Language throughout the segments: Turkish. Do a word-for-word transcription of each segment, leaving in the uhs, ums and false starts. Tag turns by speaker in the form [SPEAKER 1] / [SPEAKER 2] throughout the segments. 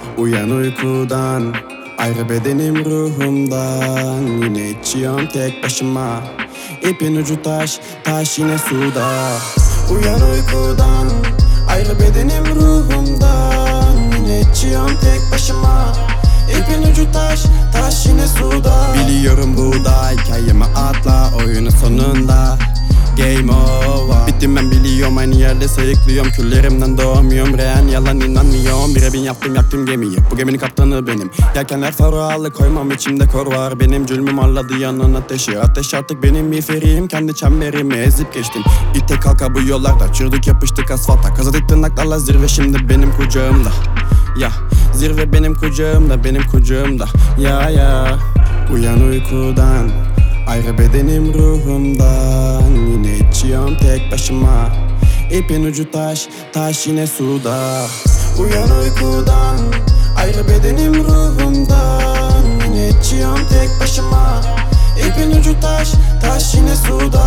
[SPEAKER 1] Uyan uykudan, ayrı bedenim ruhumdan. Yine içiyorum tek başıma, ipin ucu taş, taş yine suda. Uyan uykudan, ayrı bedenim ruhumdan. Yine içiyorum tek başıma, ipin ucu taş, taş yine suda. Biliyorum bu da hikayemi atla, oyunun sonunda game over. Bittim ben biliyorum, aynı yerde sayıklıyorum. Küllerimden doğmuyorum, real yalan inanmıyorum. Bire bin yaptım yaktım gemiyi, bu geminin kaptanı benim. Yelkenler faralı koymam, içimde kor var benim. Cülmüm arladı yanan ateşi, ateş artık benim miğferim. Kendi çemberimi ezip geçtim, İte kalka bu yollarda. Çırdık yapıştık asfalta, kazıdık tırnaklarla zirve şimdi benim kucağımda. Ya zirve benim kucağımda, benim kucağımda. Ya ya uyan uykudan, ayrı bedenim ruhumdan. Yine içiyorum tek başıma, ipin ucu taş, taş yine suda. Uyan uykudan, ayrı bedenim ruhumdan. Yine içiyorum tek başıma, ipin ucu taş, taş yine suda.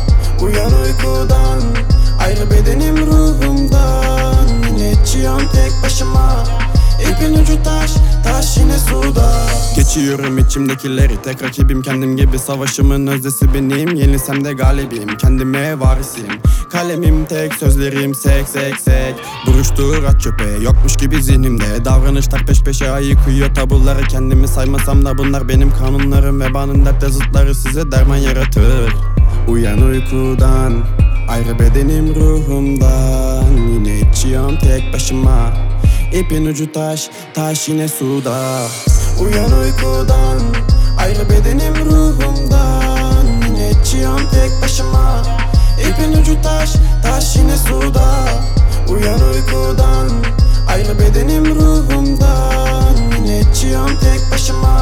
[SPEAKER 1] Uyan uykudan, ayrı bedenim ruhumdan. Yine içiyorum tek başıma, ipin ucu taş, taş yine suda. Geçiyorum içimdekileri, tek rakibim kendim gibi. Savaşımın özdesi benim, yenilsem de galibim. Kendime varisim, kalemim tek, sözlerim sek sek sek. Buruştur at çöpe, yokmuş gibi zihnimde. Davranışlar peş peşe ayıkıyor tabuları. Kendimi saymasam da bunlar benim kanunlarım. Vebanın dert yazıtları size derman yaratır. Uyan uykudan, ayrı bedenim ruhumdan. Yine içiyorum tek başıma, ipin ucu taş, taş yine suda. Uyan uykudan, ayrı bedenim ruhumdan. Yine içiyorum tek başıma, ipin ucu taş, taş yine suda. Uyan uykudan, ayrı bedenim ruhumdan. Yine içiyorum tek başıma,